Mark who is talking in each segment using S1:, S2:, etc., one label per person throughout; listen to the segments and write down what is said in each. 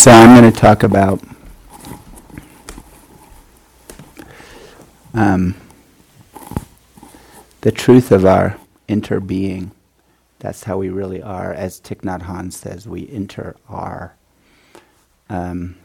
S1: So I'm going to talk about the truth of our interbeing. That's how we really are. As Thich Nhat Hanh says, we inter-are. And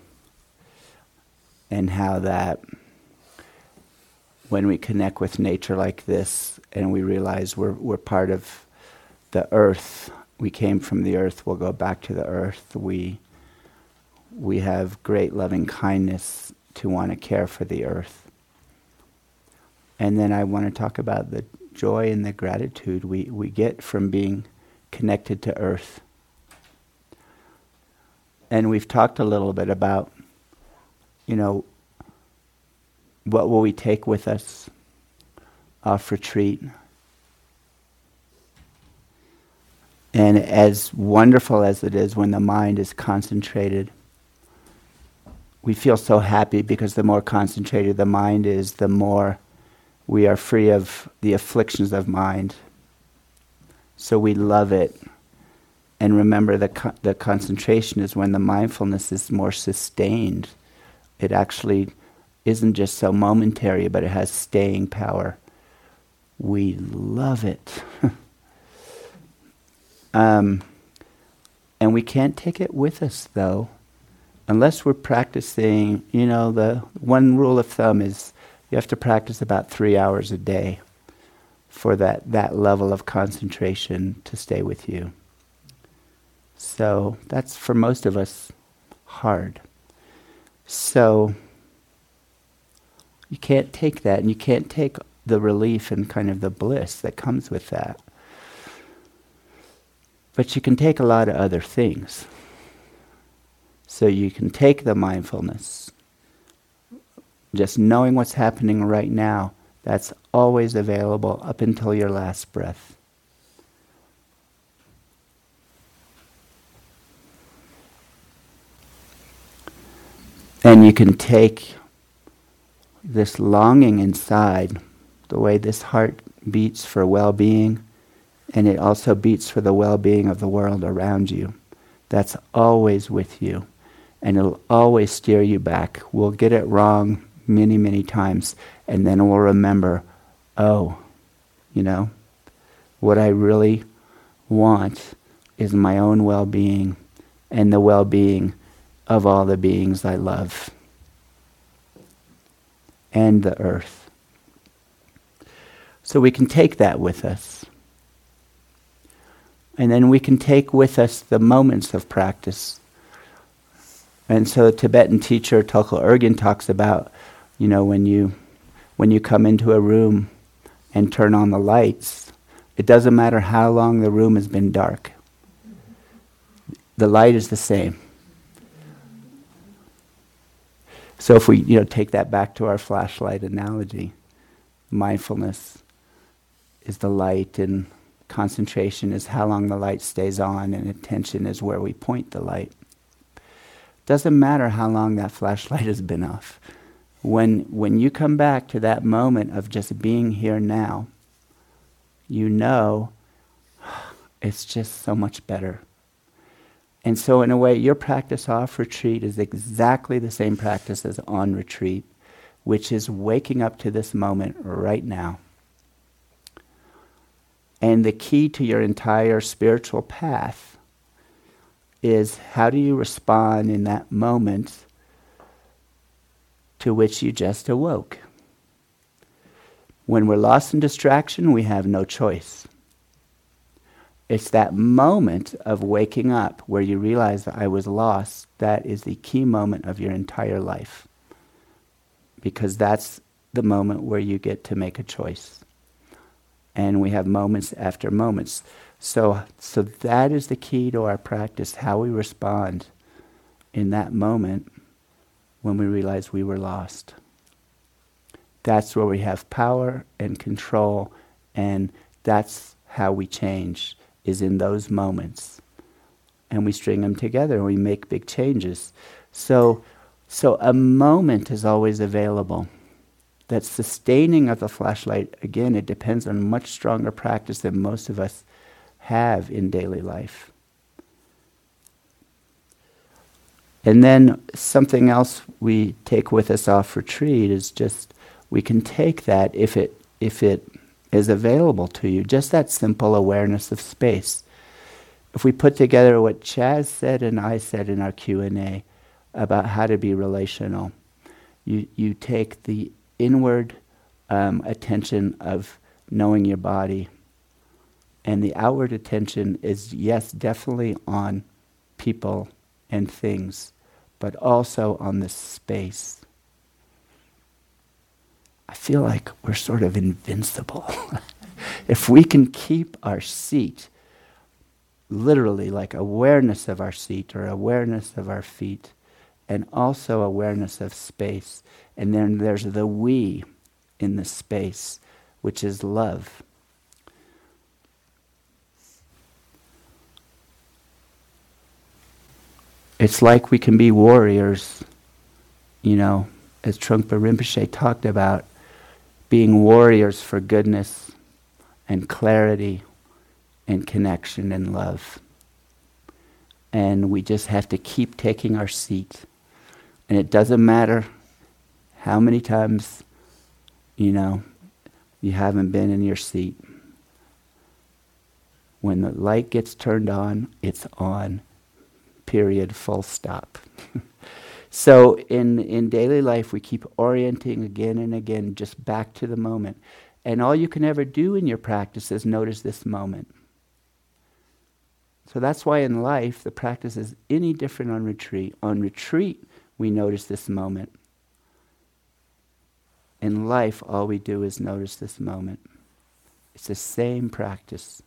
S1: how that when we connect with nature like this and we realize we're part of the earth, we came from the earth, we'll go back to the earth, we have great loving kindness to want to care for the earth. And then I want to talk about the joy and the gratitude we get from being connected to earth. And we've talked a little bit about, what will we take with us off retreat? And as wonderful as it is when the mind is concentrated, we feel so happy because the more concentrated the mind is, the more we are free of the afflictions of mind. So we love it. And remember, the concentration is when the mindfulness is more sustained. It actually isn't just so momentary, but it has staying power. We love it. And we can't take it with us, though, unless we're practicing. The one rule of thumb is you have to practice about 3 hours a day for that level of concentration to stay with you. So that's, for most of us, hard. So you can't take that, and you can't take the relief and kind of the bliss that comes with that. But you can take a lot of other things. So you can take the mindfulness, just knowing what's happening right now. That's always available up until your last breath. And you can take this longing inside, the way this heart beats for well-being, and it also beats for the well-being of the world around you. That's always with you, and it'll always steer you back. We'll get it wrong many, many times, and then we'll remember, what I really want is my own well-being and the well-being of all the beings I love and the earth. So we can take that with us. And then we can take with us the moments of practice. And so the Tibetan teacher Tulku Urgyen talks about, when you come into a room and turn on the lights, it doesn't matter how long the room has been dark. The light is the same. So if we take that back to our flashlight analogy, mindfulness is the light, and concentration is how long the light stays on, and attention is where we point the light. Doesn't matter how long that flashlight has been off. When you come back to that moment of just being here now, it's just so much better. And so in a way, your practice off retreat is exactly the same practice as on retreat, which is waking up to this moment right now. And the key to your entire spiritual path is, how do you respond in that moment to which you just awoke? When we're lost in distraction, we have no choice. It's that moment of waking up where you realize that I was lost. That is the key moment of your entire life, because that's the moment where you get to make a choice. And we have moments after moments. So that is the key to our practice, how we respond in that moment when we realize we were lost. That's where we have power and control, and that's how we change, is in those moments. And we string them together and we make big changes. So a moment is always available. That sustaining of the flashlight, again, it depends on much stronger practice than most of us have in daily life. And then something else we take with us off retreat is just, we can take that if it is available to you, just that simple awareness of space. If we put together what Chaz said and I said in our Q&A about how to be relational, you take the inward attention of knowing your body, and the outward attention is, yes, definitely on people and things, but also on the space. I feel like we're sort of invincible. If we can keep our seat, literally like awareness of our seat or awareness of our feet, and also awareness of space, and then there's the we in the space, which is love. It's like we can be warriors, as Trungpa Rinpoche talked about, being warriors for goodness and clarity and connection and love. And we just have to keep taking our seat. And it doesn't matter how many times, you haven't been in your seat. When the light gets turned on, it's on. Period, full stop. So in daily life, we keep orienting again and again, just back to the moment. And all you can ever do in your practice is notice this moment. So that's why in life, the practice is any different on retreat. On retreat, we notice this moment. In life, all we do is notice this moment. It's the same practice.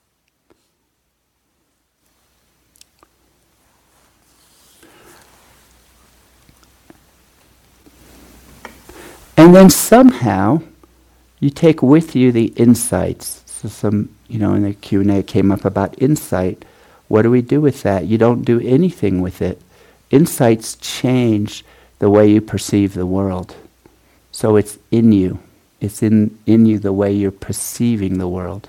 S1: And then somehow, you take with you the insights. So in the Q&A came up about insight. What do we do with that? You don't do anything with it. Insights change the way you perceive the world. So it's in you. It's in you the way you're perceiving the world.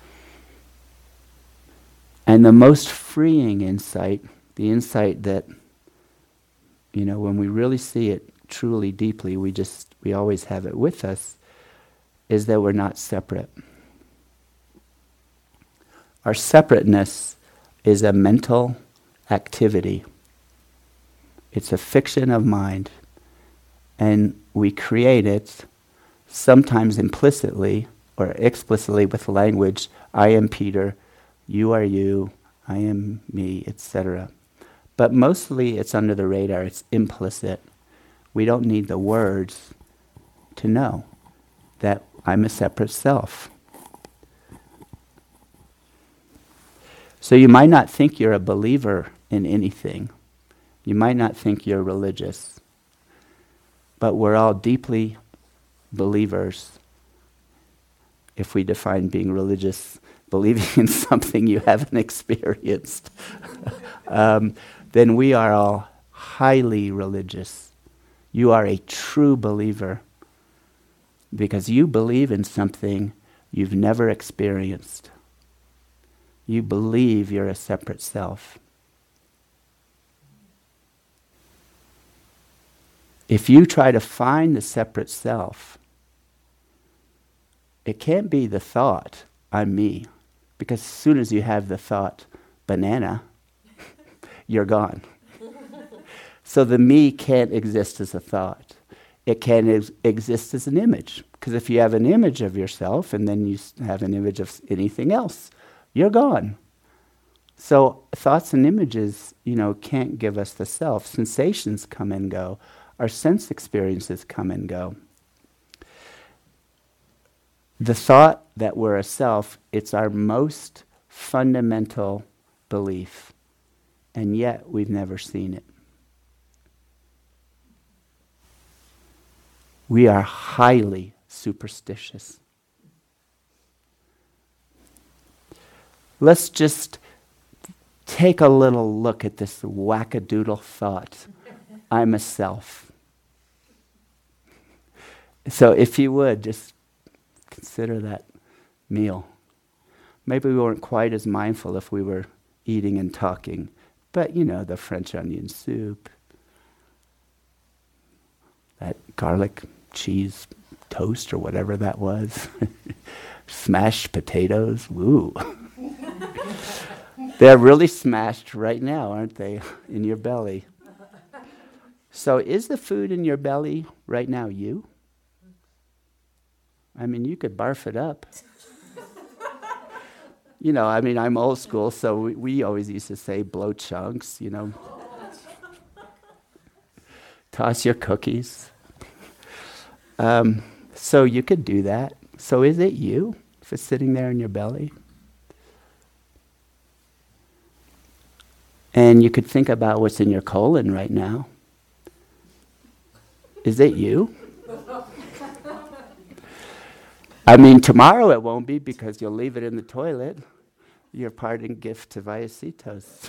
S1: And the most freeing insight, the insight that, when we really see it truly deeply, we always have it with us, is that we're not separate. Our separateness is a mental activity. It's a fiction of mind. And we create it sometimes implicitly or explicitly with language. I am Peter, you are you, I am me, etc. But mostly it's under the radar, it's implicit. We don't need the words to know that I'm a separate self. So you might not think you're a believer in anything. You might not think you're religious. But we're all deeply believers. If we define being religious, believing in something you haven't experienced, then we are all highly religious. You are a true believer because you believe in something you've never experienced. You believe you're a separate self. If you try to find the separate self, it can't be the thought, I'm me. Because as soon as you have the thought, banana, you're gone. So the me can't exist as a thought. It can't exist as an image. Because if you have an image of yourself and then you have an image of anything else, you're gone. So thoughts and images, can't give us the self. Sensations come and go. Our sense experiences come and go. The thought that we're a self, it's our most fundamental belief. And yet we've never seen it. We are highly superstitious. Let's just take a little look at this wackadoodle thought. I'm a self. So if you would, just consider that meal. Maybe we weren't quite as mindful if we were eating and talking, but the French onion soup, that garlic cheese toast or whatever that was. Smashed potatoes, woo. They're really smashed right now, aren't they, in your belly? So is the food in your belly right now you? I mean, you could barf it up. You know, I mean, I'm old school, so we always used to say blow chunks, you know. Toss your cookies. So you could do that. So is it you if it's sitting there in your belly? And you could think about what's in your colon right now. Is it you? I mean, tomorrow it won't be because you'll leave it in the toilet. Your parting gift to Vallecitos.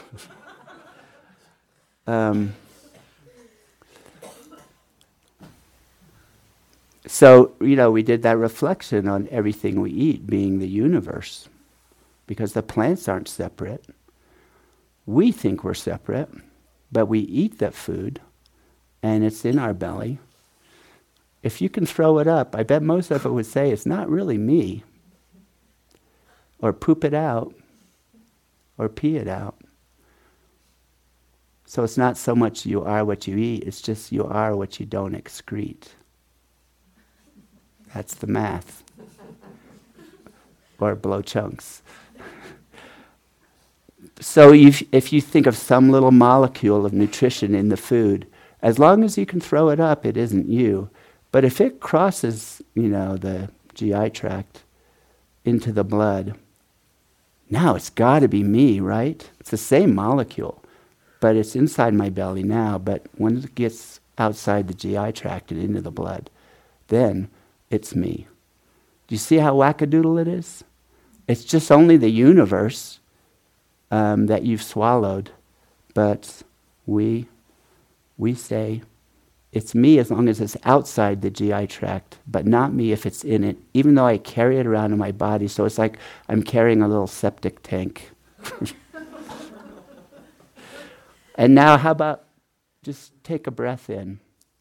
S1: So, you know, we did that reflection on everything we eat being the universe, because the plants aren't separate. We think we're separate, but we eat that food, and it's in our belly. If you can throw it up, I bet most of it would say, it's not really me. Or poop it out, or pee it out. So it's not so much you are what you eat, it's just you are what you don't excrete. That's the math. Or blow chunks. So if you think of some little molecule of nutrition in the food, as long as you can throw it up, it isn't you. But if it crosses, you know, the GI tract into the blood, now it's got to be me, right? It's the same molecule, but it's inside my belly now. But when it gets outside the GI tract and into the blood, then it's me. Do you see how wackadoodle it is? It's just only the universe that you've swallowed, but we say it's me as long as it's outside the GI tract, but not me if it's in it, even though I carry it around in my body. So it's like I'm carrying a little septic tank. And now how about just take a breath in.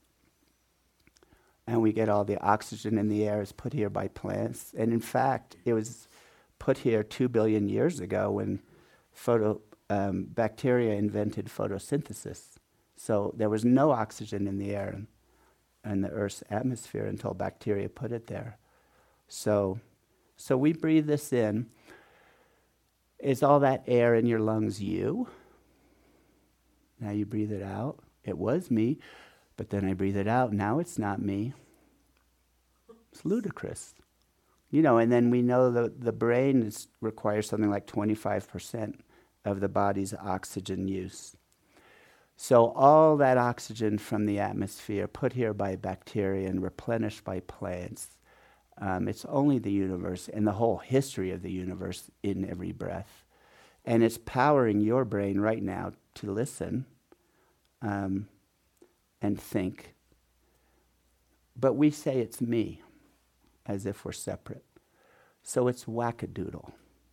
S1: And we get all the oxygen in the air is put here by plants. And in fact, it was put here 2 billion years ago when bacteria invented photosynthesis. So there was no oxygen in the air and the Earth's atmosphere until bacteria put it there. So we breathe this in. Is all that air in your lungs you? Now you breathe it out. It was me, but then I breathe it out. Now it's not me. It's ludicrous. You know, and then we know the brain requires something like 25% of the body's oxygen use. So all that oxygen from the atmosphere put here by bacteria and replenished by plants, it's only the universe and the whole history of the universe in every breath. And it's powering your brain right now to listen and think. But we say it's me, as if we're separate. So it's wackadoodle.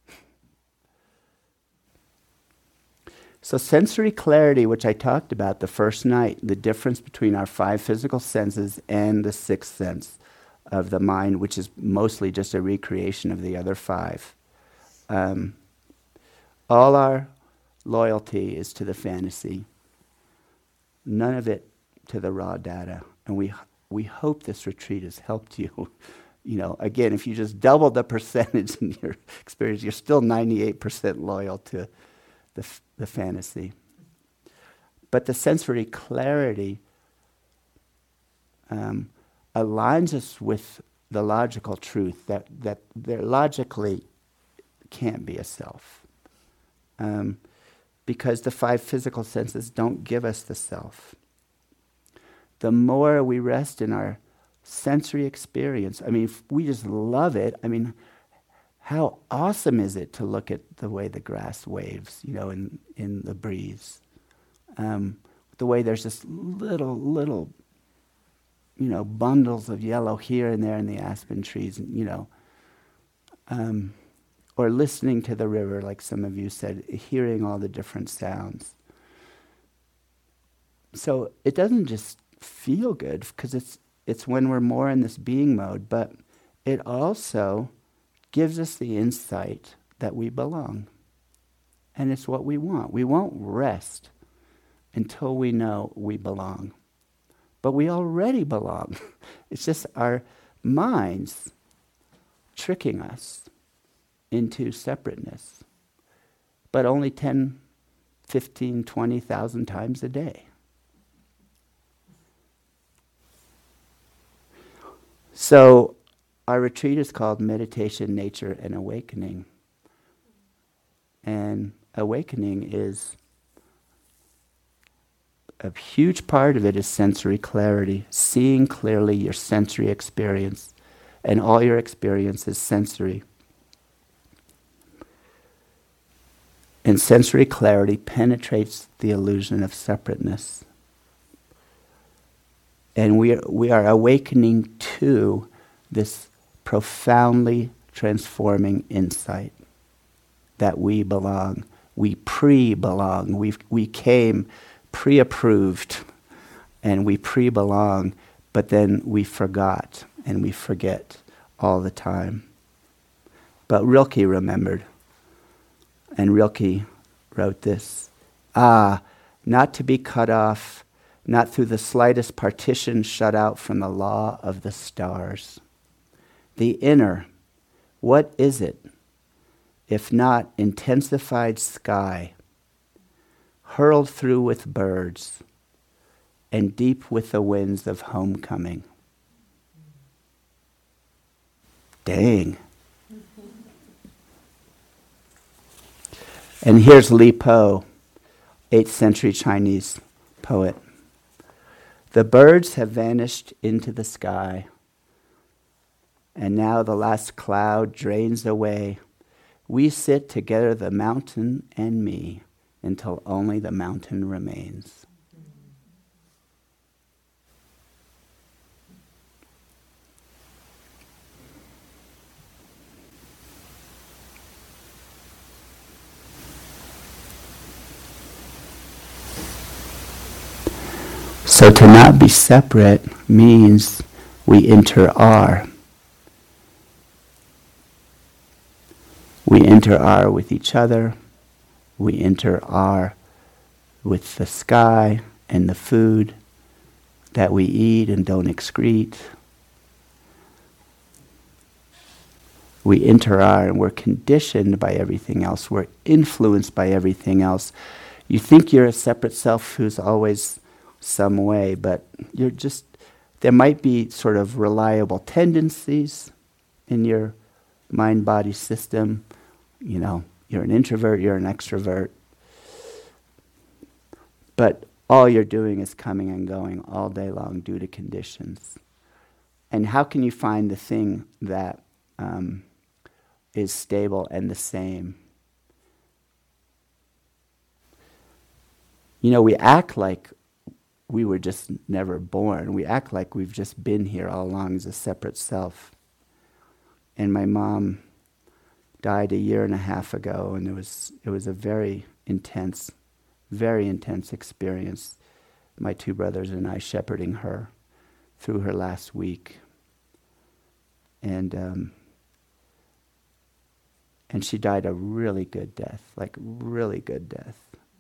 S1: So sensory clarity, which I talked about the first night, the difference between our 5 physical senses and the 6th sense of the mind, which is mostly just a recreation of the other 5. All our loyalty is to the fantasy, none of it to the raw data. And we hope this retreat has helped you. You know, again, if you just double the percentage in your experience, you're still 98% loyal to the fantasy. But the sensory clarity aligns us with the logical truth that there logically can't be a self. Because the 5 physical senses don't give us the self. The more we rest in our sensory experience, I mean, if we just love it. I mean, how awesome is it to look at the way the grass waves, you know, in the breeze? The way there's just little, you know, bundles of yellow here and there in the aspen trees, you know. Or listening to the river, like some of you said, hearing all the different sounds. So it doesn't just feel good because it's when we're more in this being mode, but it also gives us the insight that we belong. And it's what we want. We won't rest until we know we belong. But we already belong. It's just our minds tricking us into separateness. But only 10, 15, 20,000 times a day. So our retreat is called Meditation, Nature, and Awakening. And awakening is, a huge part of it is sensory clarity, seeing clearly your sensory experience, and all your experience is sensory. And sensory clarity penetrates the illusion of separateness. And we are awakening to this profoundly transforming insight that we belong. We pre-belong. We came pre-approved and we pre-belong, but then we forgot and we forget all the time. But Rilke remembered, and Rilke wrote this: not to be cut off, not through the slightest partition shut out from the law of the stars. The inner, what is it, if not intensified sky, hurled through with birds, and deep with the winds of homecoming? Dang. And here's Li Po, 8th century Chinese poet. The birds have vanished into the sky, and now the last cloud drains away. We sit together, the mountain and me, until only the mountain remains. So to not be separate means we enter R. We enter R with each other. We enter R with the sky and the food that we eat and don't excrete. We enter R and we're conditioned by everything else. We're influenced by everything else. You think you're a separate self who's always some way, but there might be sort of reliable tendencies in your mind-body system. You know, you're an introvert, you're an extrovert. But all you're doing is coming and going all day long due to conditions. And how can you find the thing that is stable and the same? You know, we act like we were just never born. We act like we've just been here all along as a separate self. And my mom died 1.5 years ago, and it was a very intense experience. My 2 brothers and I shepherding her through her last week. And she died a really good death, like really good death.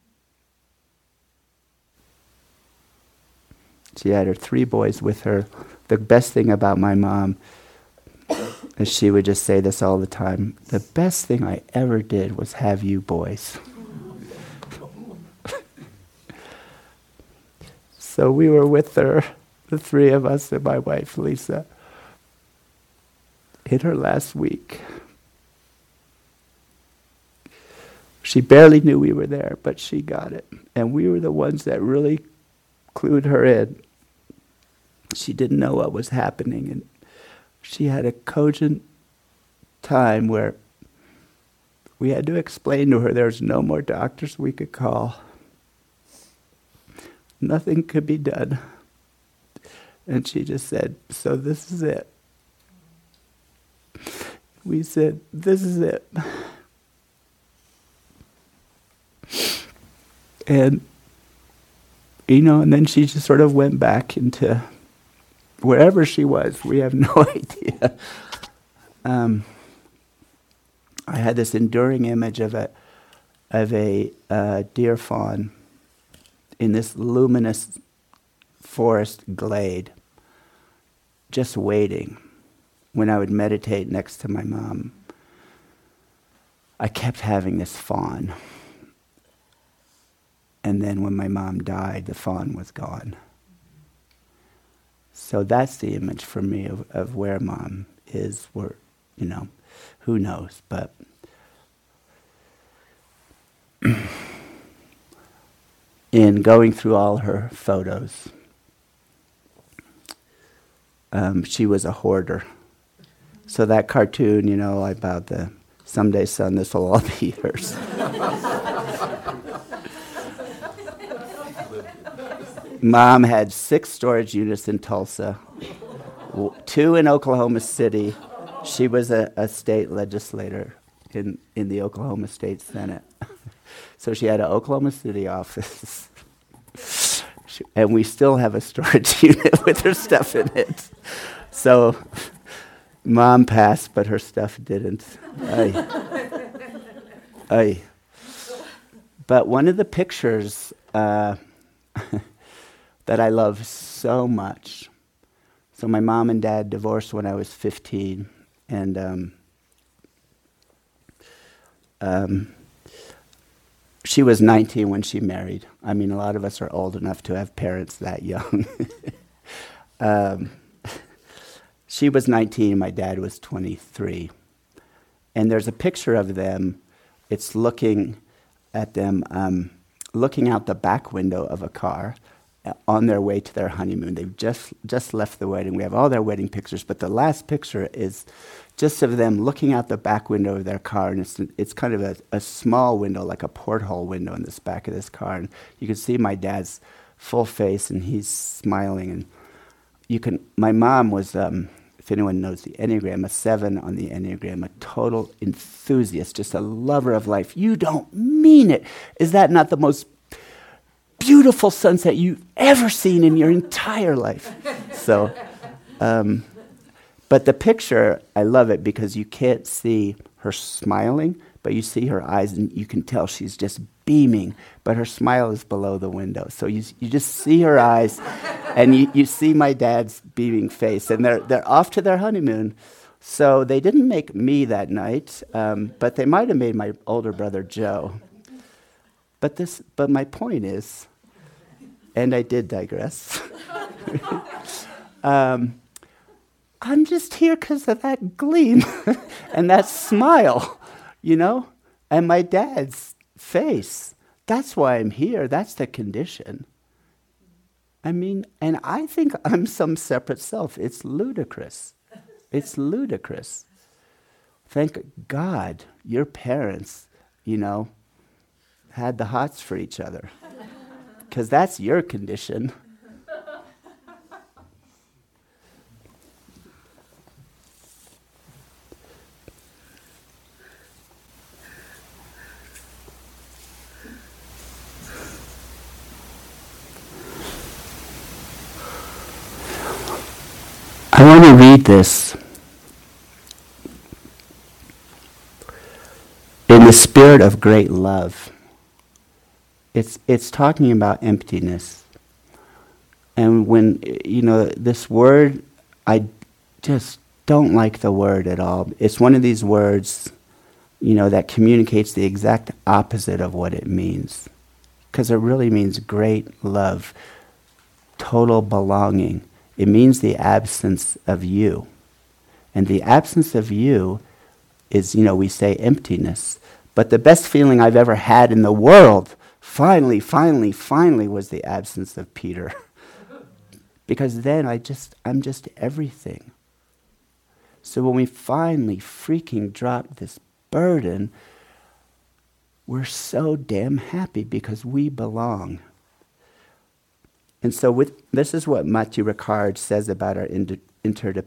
S1: She had her 3 boys with her. The best thing about my mom is she would just say this all the time: the best thing I ever did was have you boys. So we were with her, the 3 of us and my wife Lisa, in her last week. She barely knew we were there, but she got it. And we were the ones that really clued her in. She didn't know what was happening, and she had a cogent time where we had to explain to her there's no more doctors we could call. Nothing could be done. And she just said, so this is it. We said, this is it. And And then she just sort of went back into wherever she was. We have no idea. I had this enduring image of a deer fawn in this luminous forest glade, just waiting. When I would meditate next to my mom, I kept having this fawn. And then when my mom died, the fawn was gone. So that's the image for me of where mom is, where, who knows, but in going through all her photos, she was a hoarder. So that cartoon, about the someday son, this will all be yours. Mom had 6 storage units in Tulsa, 2 in Oklahoma City. She was a state legislator in the Oklahoma State Senate. So she had an Oklahoma City office. And we still have a storage unit with her stuff in it. So Mom passed, but her stuff didn't. Aye. But one of the pictures that I love so much. So my mom and dad divorced when I was 15, and she was 19 when she married. I mean, a lot of us are old enough to have parents that young. She was 19, my dad was 23. And there's a picture of them. It's looking at them, looking out the back window of a car on their way to their honeymoon. They've just left the wedding. We have all their wedding pictures, but the last picture is just of them looking out the back window of their car, and it's kind of a small window, like a porthole window in this back of this car. And you can see my dad's full face, and he's smiling. And my mom was, if anyone knows the Enneagram, a 7 on the Enneagram, a total enthusiast, just a lover of life. You don't mean it. Is that not the most beautiful sunset you've ever seen in your entire life? So, but the picture, I love it because you can't see her smiling, but you see her eyes and you can tell she's just beaming, but her smile is below the window. So you just see her eyes and you see my dad's beaming face, and they're off to their honeymoon. So they didn't make me that night, but they might have made my older brother Joe. But my point is, and I did digress, I'm just here because of that gleam and that smile, and my dad's face. That's why I'm here. That's the condition. I mean, and I think I'm some separate self. It's ludicrous. It's ludicrous. Thank God your parents, had the hots for each other, because that's your condition. I want to read this in the spirit of great love. It's talking about emptiness. And when, this word, I just don't like the word at all. It's one of these words, that communicates the exact opposite of what it means. Because it really means great love, total belonging. It means the absence of you. And the absence of you is, we say emptiness. But the best feeling I've ever had in the world, finally, was the absence of Peter. Because then I'm just everything. So when we finally freaking drop this burden, we're so damn happy because we belong. And so this is what Matthieu Ricard says about our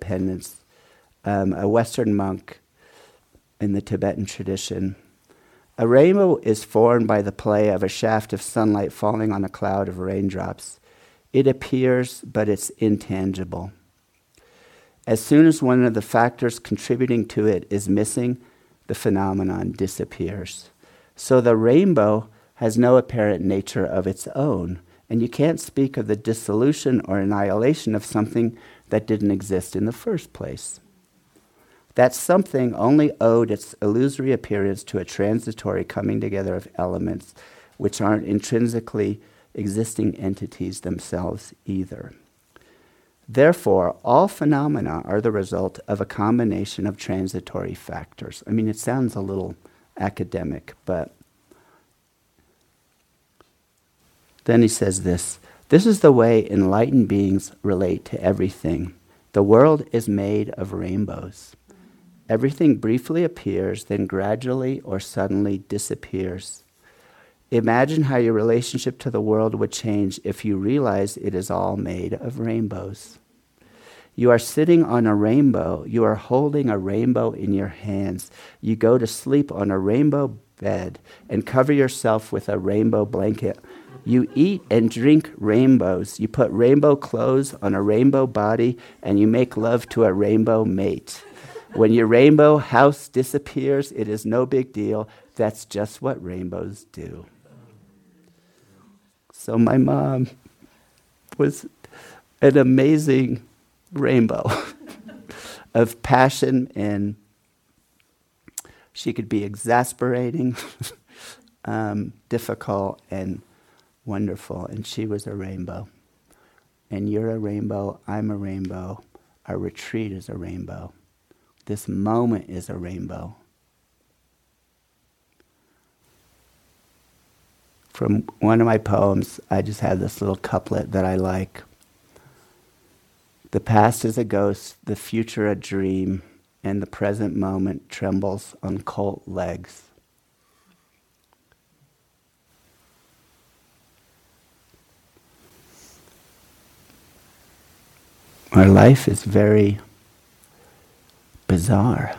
S1: interdependence. A Western monk in the Tibetan tradition, A rainbow is formed by the play of a shaft of sunlight falling on a cloud of raindrops. It appears, but it's intangible. As soon as one of the factors contributing to it is missing, the phenomenon disappears. So the rainbow has no apparent nature of its own, and you can't speak of the dissolution or annihilation of something that didn't exist in the first place. That something only owed its illusory appearance to a transitory coming together of elements which aren't intrinsically existing entities themselves either. Therefore, all phenomena are the result of a combination of transitory factors. I mean, it sounds a little academic, but then he says this: this is the way enlightened beings relate to everything. The world is made of rainbows. Everything briefly appears, then gradually or suddenly disappears. Imagine how your relationship to the world would change if you realize it is all made of rainbows. You are sitting on a rainbow. You are holding a rainbow in your hands. You go to sleep on a rainbow bed and cover yourself with a rainbow blanket. You eat and drink rainbows. You put rainbow clothes on a rainbow body, and you make love to a rainbow mate. When your rainbow house disappears, it is no big deal. That's just what rainbows do. So my mom was an amazing rainbow of passion, and she could be exasperating, difficult, and wonderful. And she was a rainbow. And you're a rainbow, I'm a rainbow, our retreat is a rainbow. This moment is a rainbow. From one of my poems, I just have this little couplet that I like. The past is a ghost, the future a dream, and the present moment trembles on cold legs. Our life is very bizarre.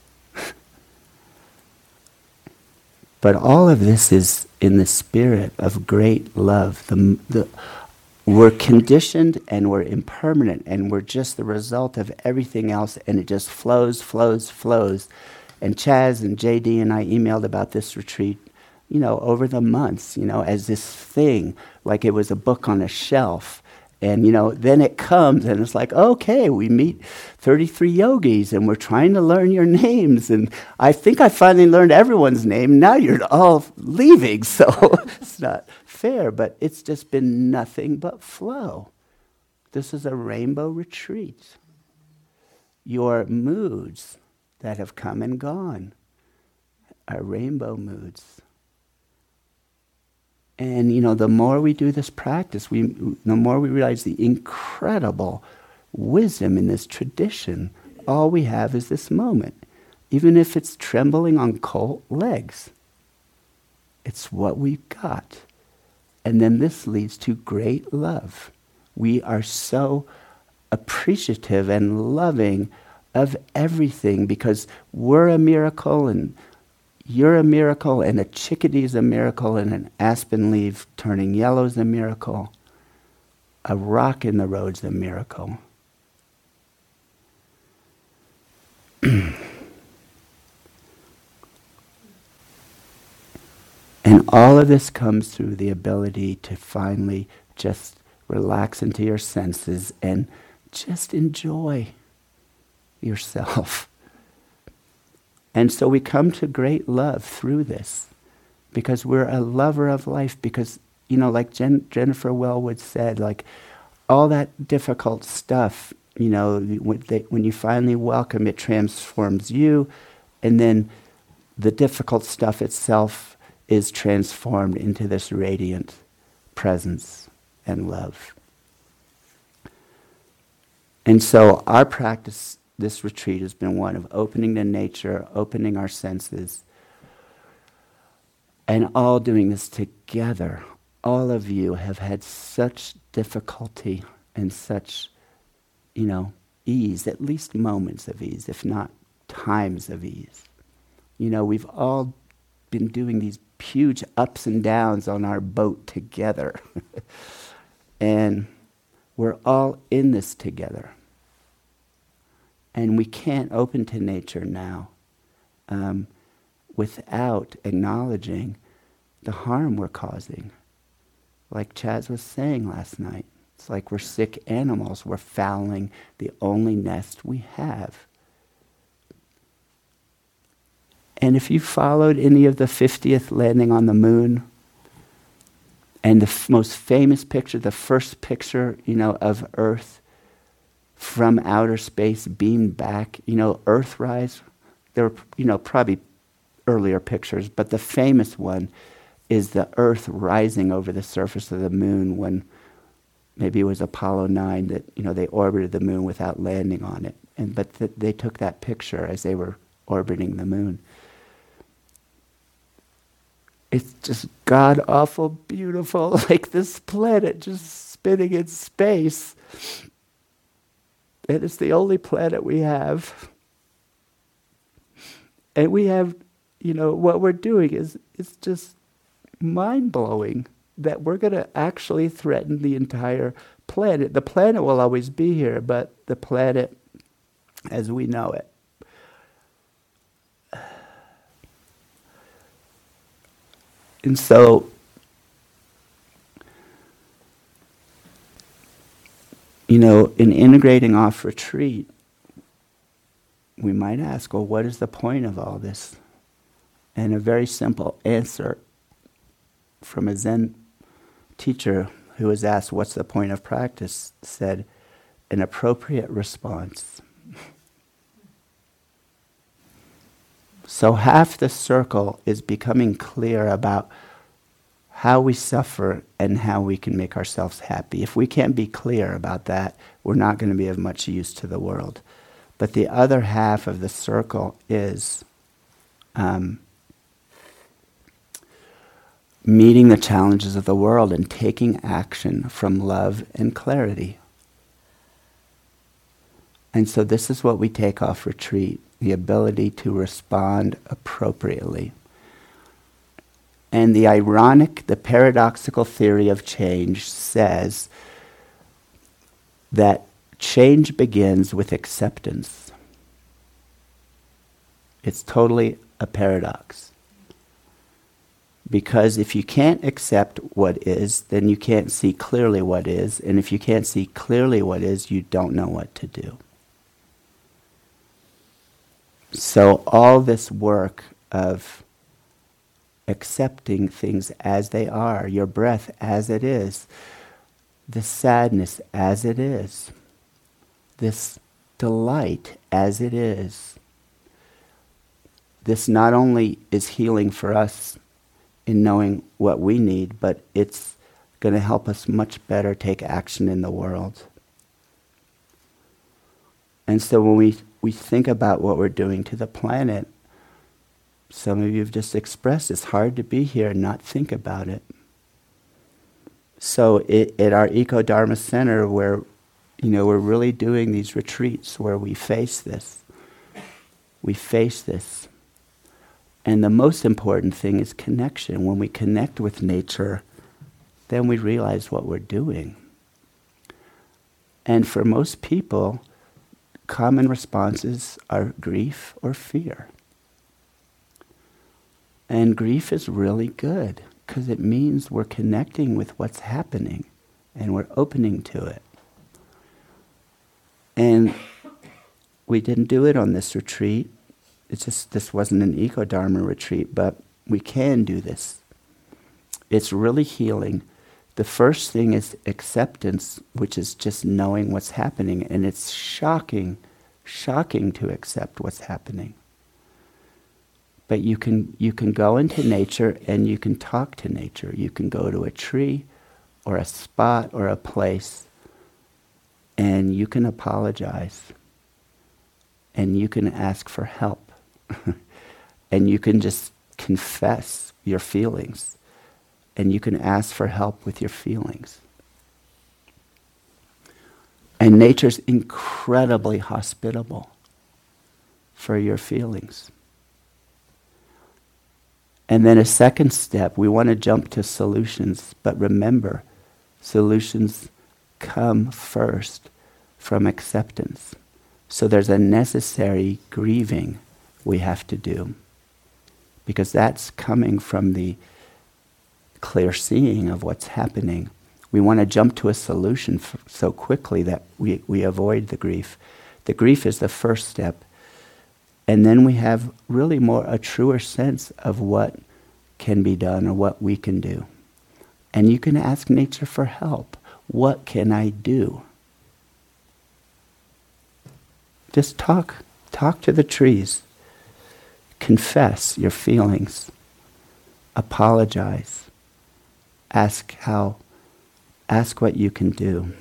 S1: But all of this is in the spirit of great love. We're conditioned and we're impermanent and we're just the result of everything else, and it just flows, flows, flows. And Chaz and JD and I emailed about this retreat, over the months, as this thing, like it was a book on a shelf. And, then it comes and it's like, okay, we meet 33 yogis and we're trying to learn your names. And I think I finally learned everyone's name. Now you're all leaving, so it's not fair. But it's just been nothing but flow. This is a rainbow retreat. Your moods that have come and gone are rainbow moods. And, the more we do this practice, the more we realize the incredible wisdom in this tradition. All we have is this moment. Even if it's trembling on cold legs, it's what we've got. And then this leads to great love. We are so appreciative and loving of everything because we're a miracle, and you're a miracle, and a chickadee's a miracle, and an aspen leaf turning yellow is a miracle. A rock in the road's a miracle. And all of this comes through the ability to finally just relax into your senses and just enjoy yourself. And so we come to great love through this because we're a lover of life, because, like Jennifer Wellwood said, like all that difficult stuff, when you finally welcome, it transforms you, and then the difficult stuff itself is transformed into this radiant presence and love. And so our practice, this retreat, has been one of opening to nature, opening our senses, and all doing this together. All of you have had such difficulty and such, ease, at least moments of ease, if not times of ease. We've all been doing these huge ups and downs on our boat together. And we're all in this together. And we can't open to nature now without acknowledging the harm we're causing. Like Chaz was saying last night, it's like we're sick animals. We're fouling the only nest we have. And if you followed any of the 50th landing on the moon, and the most famous picture, the first picture, of Earth from outer space beamed back, Earthrise, there were, probably earlier pictures, but the famous one is the Earth rising over the surface of the moon when maybe it was Apollo 9 that, they orbited the moon without landing on it. But they took that picture as they were orbiting the moon. It's just god-awful beautiful, like this planet just spinning in space. And it's the only planet we have. And we have, what we're doing it's just mind-blowing that we're going to actually threaten the entire planet. The planet will always be here, but the planet as we know it. And so, in integrating off retreat, we might ask, well, what is the point of all this? And a very simple answer from a Zen teacher who was asked, what's the point of practice, said, an appropriate response. So half the circle is becoming clear about how we suffer and how we can make ourselves happy. If we can't be clear about that, we're not going to be of much use to the world. But the other half of the circle is meeting the challenges of the world and taking action from love and clarity. And so this is what we take off retreat, the ability to respond appropriately. And the paradoxical theory of change says that change begins with acceptance. It's totally a paradox. Because if you can't accept what is, then you can't see clearly what is. And if you can't see clearly what is, you don't know what to do. So all this work of accepting things as they are, your breath as it is, the sadness as it is, this delight as it is, this not only is healing for us in knowing what we need, but it's going to help us much better take action in the world. And so when we think about what we're doing to the planet, some of you have just expressed it's hard to be here and not think about it. So at our Eco Dharma Center, where we're really doing these retreats where we face this. We face this. And the most important thing is connection. When we connect with nature, then we realize what we're doing. And for most people, common responses are grief or fear. And grief is really good because it means we're connecting with what's happening and we're opening to it. And we didn't do it on this retreat. It's just, this wasn't an Eco Dharma retreat, but we can do this. It's really healing. The first thing is acceptance, which is just knowing what's happening. And it's shocking to accept what's happening. But you can go into nature and you can talk to nature. You can go to a tree or a spot or a place and you can apologize. And you can ask for help. And you can just confess your feelings. And you can ask for help with your feelings. And nature's incredibly hospitable for your feelings. And then a second step, we want to jump to solutions, but remember, solutions come first from acceptance. So there's a necessary grieving we have to do, because that's coming from the clear seeing of what's happening. We want to jump to a solution so quickly that we avoid the grief. The grief is the first step. And then we have really a truer sense of what can be done or what we can do. And you can ask nature for help. What can I do? Just talk to the trees. Confess your feelings. Apologize. Ask what you can do.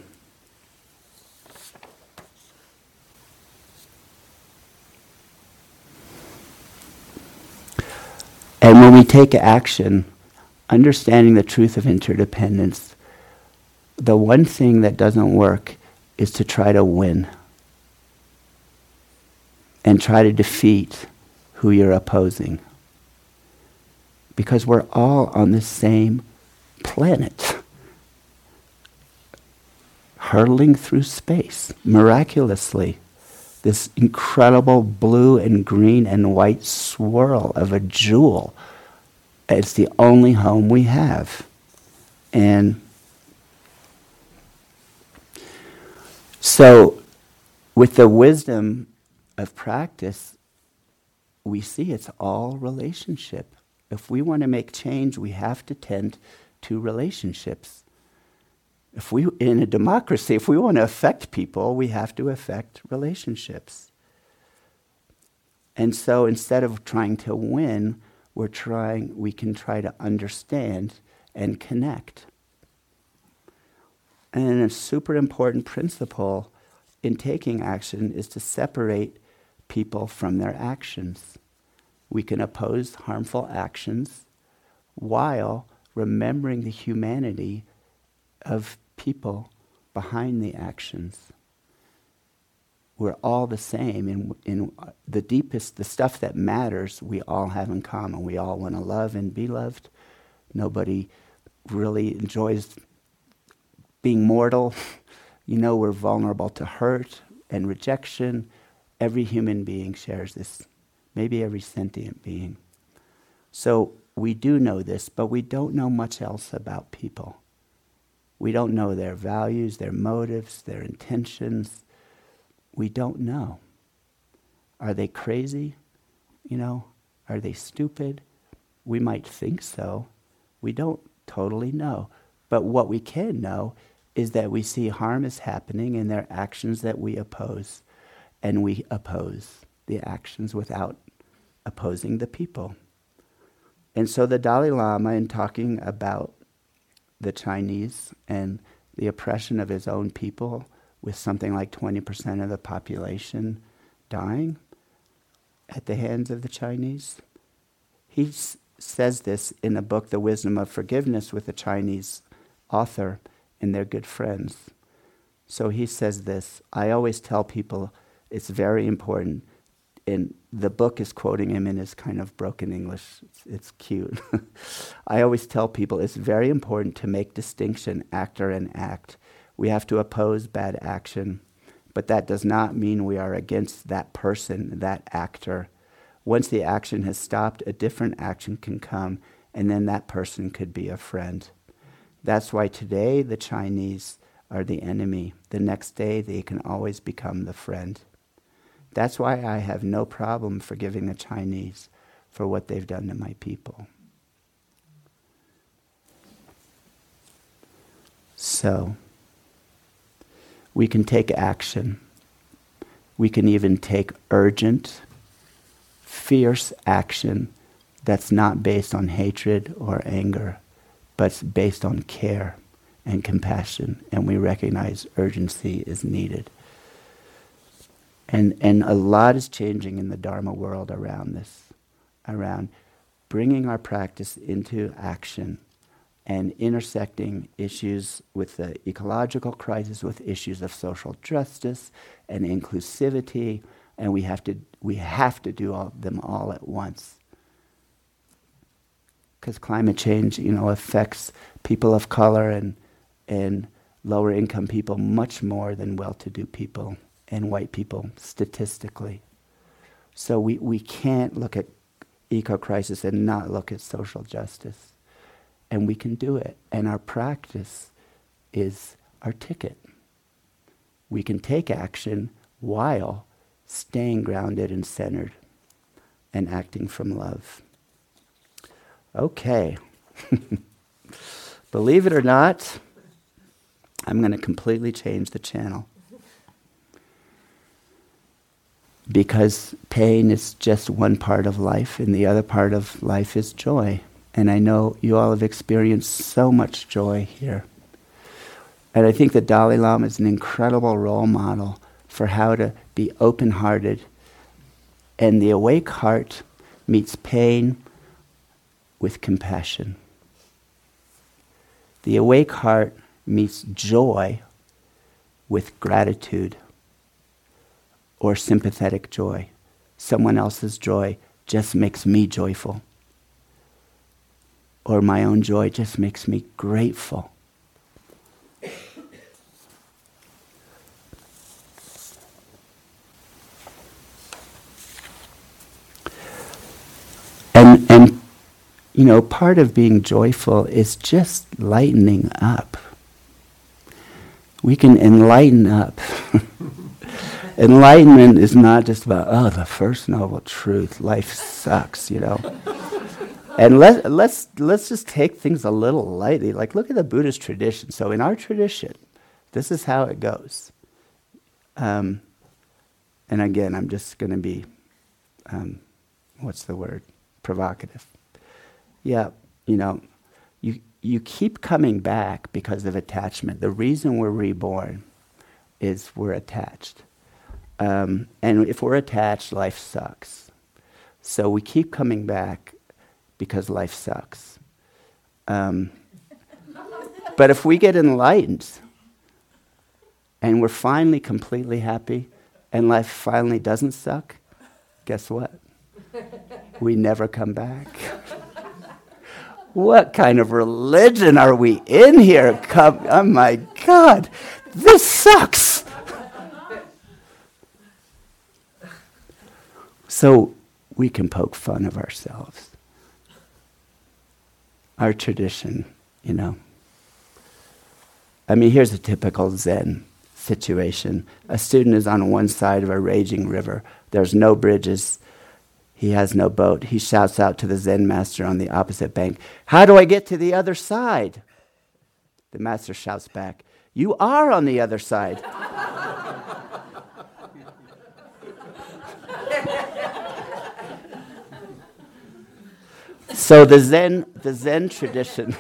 S1: And when we take action, understanding the truth of interdependence, the one thing that doesn't work is to try to win and try to defeat who you're opposing. Because we're all on the same planet, hurtling through space, miraculously. This incredible blue and green and white swirl of a jewel. It's the only home we have. And so, with the wisdom of practice, we see it's all relationship. If we want to make change, we have to tend to relationships. In a democracy, if we want to affect people, we have to affect relationships. And so instead of trying to win, we can try to understand and connect. And a super important principle in taking action is to separate people from their actions. We can oppose harmful actions while remembering the humanity of people behind the actions. We're all the same. In the deepest, the stuff that matters, we all have in common. We all want to love and be loved. Nobody really enjoys being mortal. We're vulnerable to hurt and rejection. Every human being shares this. Maybe every sentient being. So we do know this, but we don't know much else about people. We don't know their values, their motives, their intentions. We don't know. Are they crazy? Are they stupid? We might think so. We don't totally know. But what we can know is that we see harm is happening in their actions that we oppose. And we oppose the actions without opposing the people. And so the Dalai Lama, in talking about the Chinese and the oppression of his own people, with something like 20% of the population dying at the hands of the Chinese, he says this in the book, The Wisdom of Forgiveness, with a Chinese author and their good friends. So he says this: I always tell people it's very important, and the book is quoting him in his kind of broken English. It's cute. I always tell people it's very important to make distinction, actor and act. We have to oppose bad action, but that does not mean we are against that person, that actor. Once the action has stopped, a different action can come, and then that person could be a friend. That's why today the Chinese are the enemy. The next day they can always become the friend. That's why I have no problem forgiving the Chinese for what they've done to my people. So, we can take action. We can even take urgent, fierce action that's not based on hatred or anger, but it's based on care and compassion, and we recognize urgency is needed. And a lot is changing in the Dharma world around this, around bringing our practice into action and intersecting issues with the ecological crisis with issues of social justice and inclusivity, and we have to do them all at once. because climate change, affects people of color and lower income people much more than well-to-do people and white people statistically. So we can't look at eco-crisis and not look at social justice. And we can do it. And our practice is our ticket. We can take action while staying grounded and centered and acting from love. Okay. Believe it or not, I'm going to completely change the channel. Because pain is just one part of life, and the other part of life is joy. And I know you all have experienced so much joy here. And I think the Dalai Lama is an incredible role model for how to be open-hearted. And the awake heart meets pain with compassion. The awake heart meets joy with gratitude or sympathetic joy. Someone else's joy just makes me joyful. Or my own joy just makes me grateful. And part of being joyful is just lightening up. We can enlighten up. Enlightenment is not just about, the first noble truth, life sucks, And let's just take things a little lightly. Like, look at the Buddhist tradition. So in our tradition, this is how it goes. And again, I'm just going to be, provocative. Yeah, you keep coming back because of attachment. The reason we're reborn is we're attached. And if we're attached, life sucks. So we keep coming back because life sucks. But if we get enlightened and we're finally completely happy and life finally doesn't suck, guess what? We never come back. What kind of religion are we in here? Oh my God, this sucks. So we can poke fun of ourselves. Our tradition, here's a typical Zen situation. A student is on one side of a raging river. There's no bridges. He has no boat. He shouts out to the Zen master on the opposite bank, "How do I get to the other side?" The master shouts back, "You are on the other side." So the Zen tradition,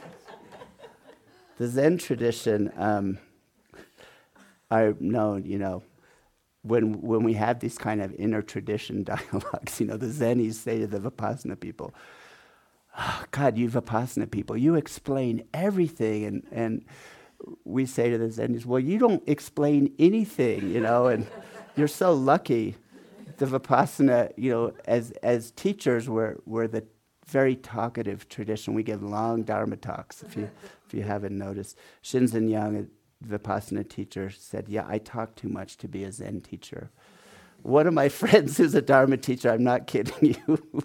S1: are known, when we have these kind of inter-tradition dialogues, the Zenis say to the Vipassana people, God, you Vipassana people, you explain everything. And we say to the Zenis, well, you don't explain anything, and you're so lucky. The Vipassana, as teachers, we're the very talkative tradition. We give long Dharma talks, if you haven't noticed. Shinzen Young, a Vipassana teacher, said, yeah, I talk too much to be a Zen teacher. One of my friends who's a Dharma teacher, I'm not kidding you,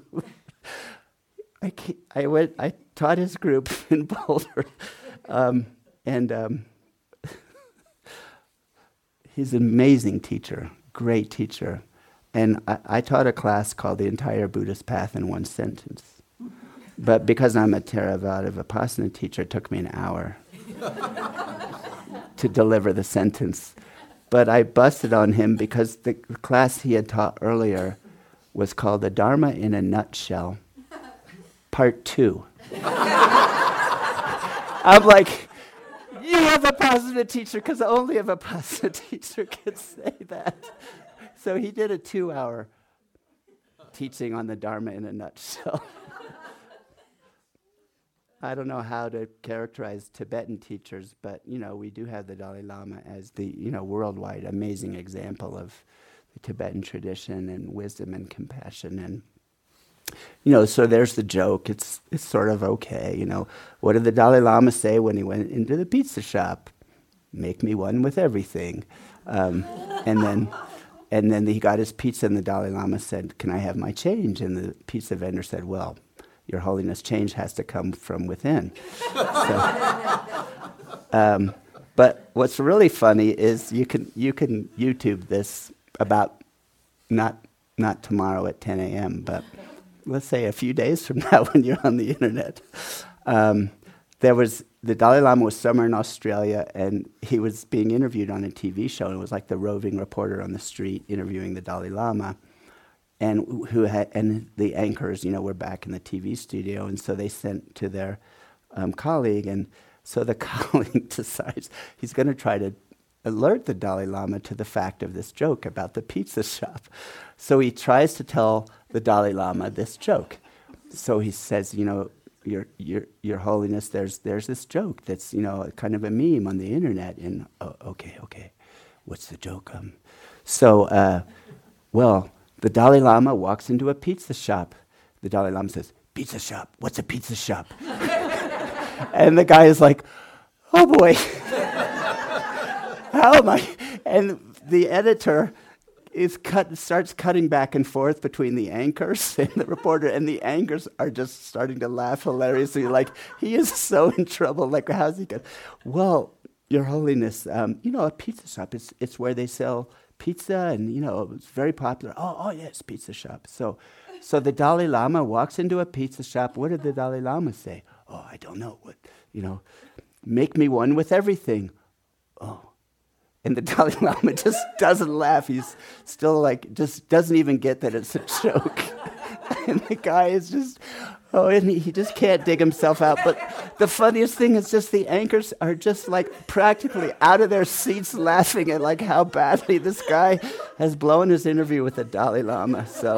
S1: I taught his group in Boulder, he's an amazing teacher, great teacher. And I taught a class called The Entire Buddhist Path in One Sentence. But because I'm a Theravada Vipassana teacher, it took me an hour to deliver the sentence. But I busted on him because the class he had taught earlier was called The Dharma in a Nutshell, Part 2. I'm like, you're a Vipassana teacher, because only a Vipassana teacher can say that. So he did a 2-hour teaching on the Dharma in a nutshell. I don't know how to characterize Tibetan teachers, but, we do have the Dalai Lama as the, worldwide amazing example of the Tibetan tradition and wisdom and compassion. So there's the joke. It's sort of okay. What did the Dalai Lama say when he went into the pizza shop? Make me one with everything. And then he got his pizza, and the Dalai Lama said, "Can I have my change?" And the pizza vendor said, "Well, Your Holiness, change has to come from within." But what's really funny is you can YouTube this about not tomorrow at 10 a.m., but let's say a few days from now when you're on the internet. The Dalai Lama was somewhere in Australia, and he was being interviewed on a TV show, and it was like the roving reporter on the street interviewing the Dalai Lama, and the anchors, were back in the TV studio, and so they sent to their colleague, and so the colleague decides he's going to try to alert the Dalai Lama to the fact of this joke about the pizza shop. So he tries to tell the Dalai Lama this joke. So he says, Your Holiness, there's this joke that's, kind of a meme on the internet. And, okay, what's the joke? The Dalai Lama walks into a pizza shop. The Dalai Lama says, "Pizza shop, what's a pizza shop?" And the guy is like, "Oh boy, how am I?" And the editor starts cutting back and forth between the anchors and the reporter, and the anchors are just starting to laugh hilariously. Like, he is so in trouble. Like, how's he going? "Well, Your Holiness, a pizza shop. It's where they sell pizza, and it's very popular." Oh, yes, pizza shop. So the Dalai Lama walks into a pizza shop. What did the Dalai Lama say? "Oh, I don't know. What, make me one with everything." Oh. And the Dalai Lama just doesn't laugh. He's still just doesn't even get that it's a joke. And the guy is just, and he just can't dig himself out. But the funniest thing is just the anchors are just practically out of their seats laughing at how badly this guy has blown his interview with the Dalai Lama. So.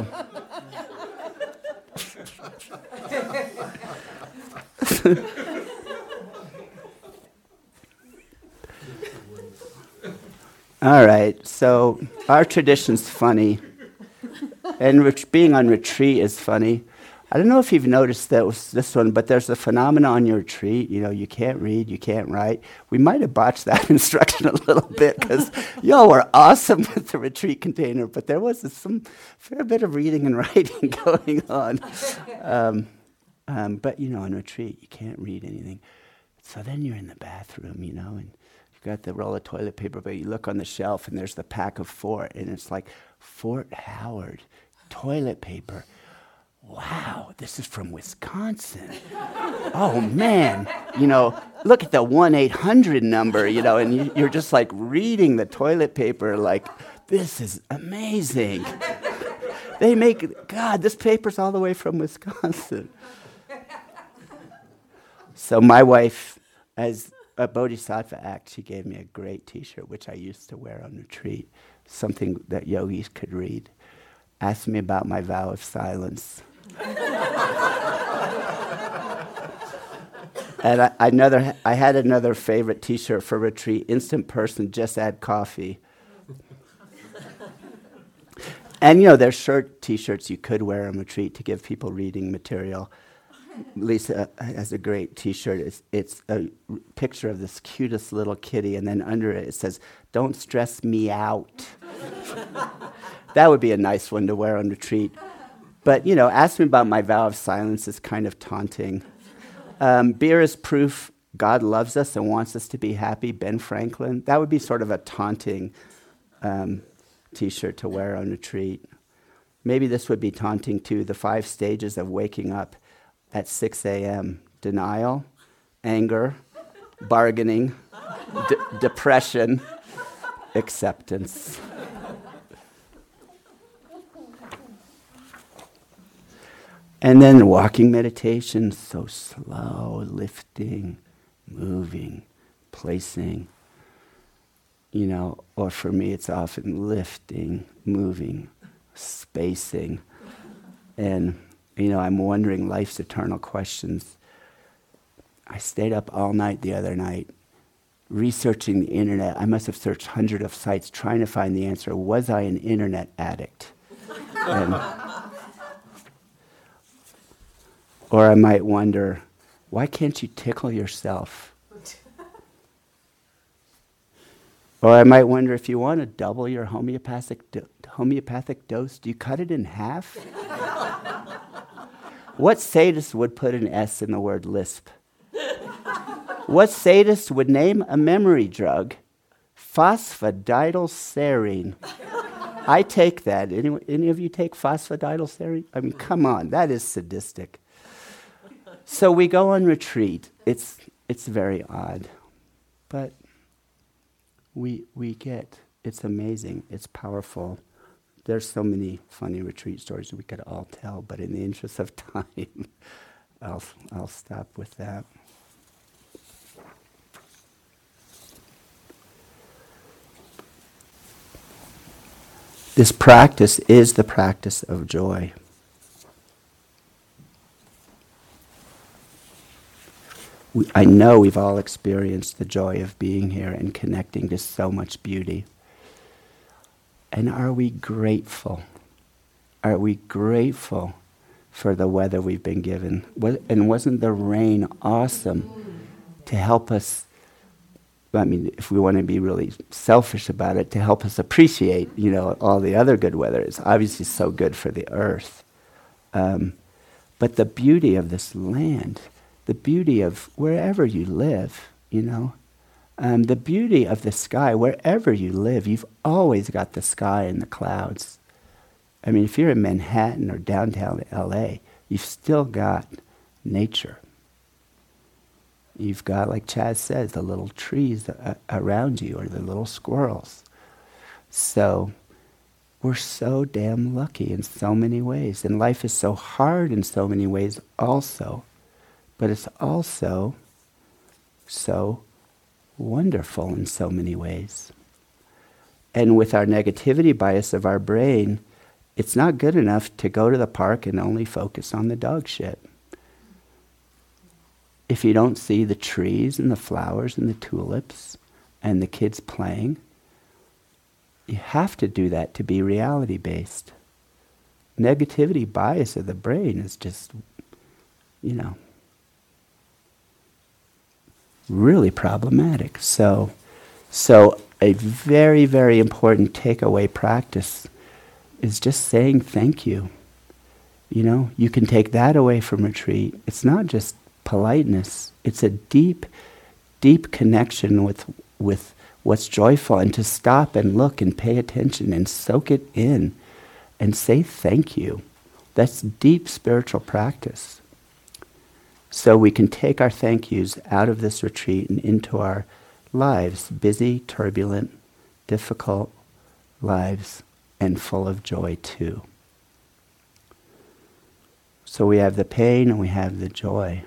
S1: All right, so our tradition's funny, and being on retreat is funny. I don't know if you've noticed this one, but there's a phenomena on your retreat. You can't read, you can't write. We might have botched that instruction a little bit because y'all were awesome with the retreat container, but there was some fair bit of reading and writing going on. But on retreat, you can't read anything. So then you're in the bathroom, and you've got the roll of toilet paper, but you look on the shelf and there's the pack of Fort, and it's like Fort Howard toilet paper. Wow, this is from Wisconsin. Oh man, look at the 1-800 number, and you're just reading the toilet paper this is amazing. This paper's all the way from Wisconsin. So my wife, as a Bodhisattva act, she gave me a great T-shirt, which I used to wear on retreat, something that yogis could read. Asked me about my vow of silence. And I had another favorite T-shirt for retreat, instant person, just add coffee. And there's shirt T-shirts you could wear on retreat to give people reading material. Lisa has a great T-shirt. It's a picture of this cutest little kitty, and then under it says, "Don't stress me out." That would be a nice one to wear on retreat. But, ask me about my vow of silence is kind of taunting. Beer is proof God loves us and wants us to be happy, Ben Franklin. That would be sort of a taunting T-shirt to wear on retreat. Maybe this would be taunting too, the 5 stages of waking up at 6 a.m. Denial, anger, bargaining, depression, acceptance. And then walking meditation, so slow, lifting, moving, placing. Or for me it's often lifting, moving, spacing. And I'm wondering life's eternal questions. I stayed up all night the other night researching the internet. I must have searched hundreds of sites trying to find the answer. Was I an internet addict? And Or I might wonder, why can't you tickle yourself? Or I might wonder, if you want to double your homeopathic dose, do you cut it in half? What sadist would put an S in the word lisp? What sadist would name a memory drug phosphatidylserine? I take that. Any of you take phosphatidylserine? I mean, come on, that is sadistic. So we go on retreat. It's very odd, but we get. It's amazing. It's powerful. There's so many funny retreat stories we could all tell, but in the interest of time, I'll stop with that. This practice is the practice of joy. I know we've all experienced the joy of being here and connecting to so much beauty. And are we grateful? Are we grateful for the weather we've been given? And wasn't the rain awesome to help us, I mean, if we want to be really selfish about it, to help us appreciate, all the other good weather. It's obviously so good for the earth. But the beauty of this land, the beauty of wherever you live, the beauty of the sky, wherever you live, you've always got the sky and the clouds. I mean, if you're in Manhattan or downtown LA, you've still got nature. You've got, like Chaz says, the little trees around you, or the little squirrels. So we're so damn lucky in so many ways. And life is so hard in so many ways also. But it's also so wonderful in so many ways. And with our negativity bias of our brain, it's not good enough to go to the park and only focus on the dog shit. If you don't see the trees and the flowers and the tulips and the kids playing, you have to do that to be reality-based. Negativity bias of the brain is just, really problematic. So a very, very important takeaway practice is just saying thank you. You can take that away from retreat. It's not just politeness. It's a deep, deep connection with what's joyful, and to stop and look and pay attention and soak it in and say thank you. That's deep spiritual practice. So we can take our thank yous out of this retreat and into our lives, busy, turbulent, difficult lives, and full of joy too. So we have the pain and we have the joy.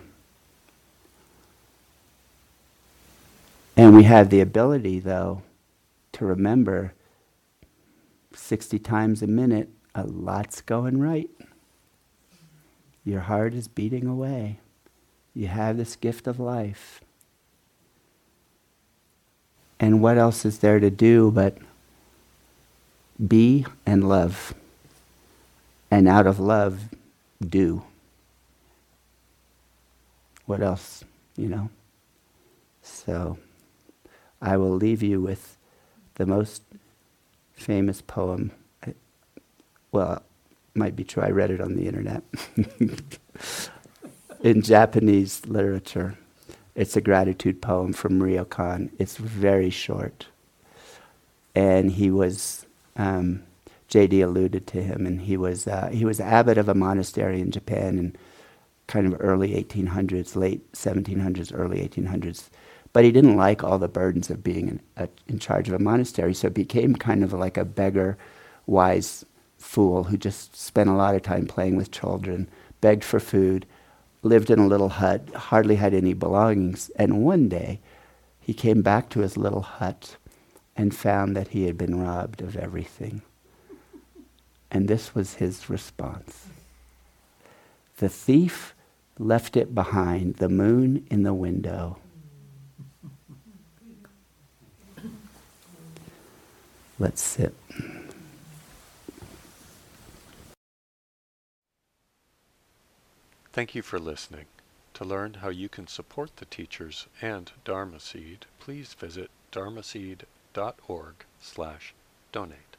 S1: And we have the ability, though, to remember 60 times a minute, a lot's going right. Your heart is beating away. You have this gift of life. And what else is there to do but be and love? And out of love, do. What else, So I will leave you with the most famous poem. Well, it might be true, I read it on the internet. In Japanese literature. It's a gratitude poem from Ryokan. It's very short. And he was, J.D. alluded to him, and he was abbot of a monastery in Japan in kind of early 1800s, late 1700s, early 1800s. But he didn't like all the burdens of being in charge of a monastery, so it became kind of like a beggar, wise fool who just spent a lot of time playing with children, begged for food, lived in a little hut, hardly had any belongings. And one day, he came back to his little hut and found that he had been robbed of everything. And this was his response. The thief left it behind, the moon in the window. Let's sit.
S2: Thank you for listening. To learn how you can support the teachers and Dharma Seed, please visit dharmaseed.org/donate.